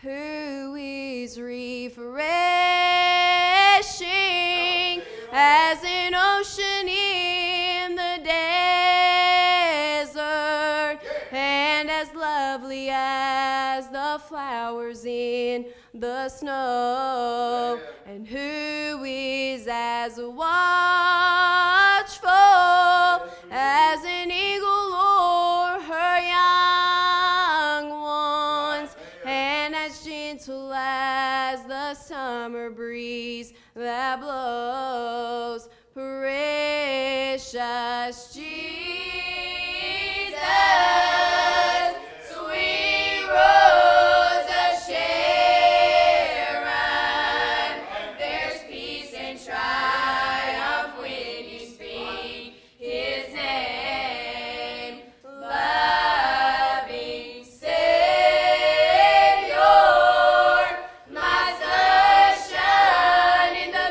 who is refreshing as an ocean in the desert, and as lovely as the flowers in the snow, and who is as watchful as an eagle o'er her young ones, and as gentle as the summer breeze that blows. Precious Jesus, sweet Rose of Sharon, there's peace and triumph when you speak his name. Loving Savior, my sunshine in the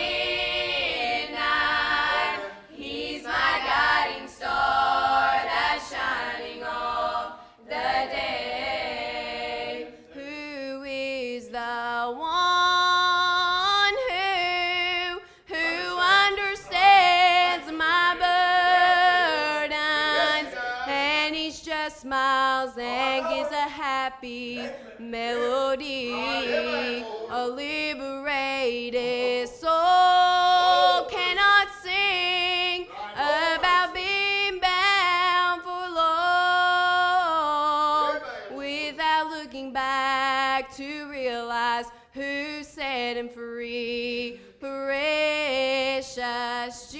midnight, he's my guiding star that's shining all the day. Who is the one who understands my burdens, and he just smiles and gives a happy melody. A liberated soul cannot sing about being bound for long without looking back to realize who set him free. Precious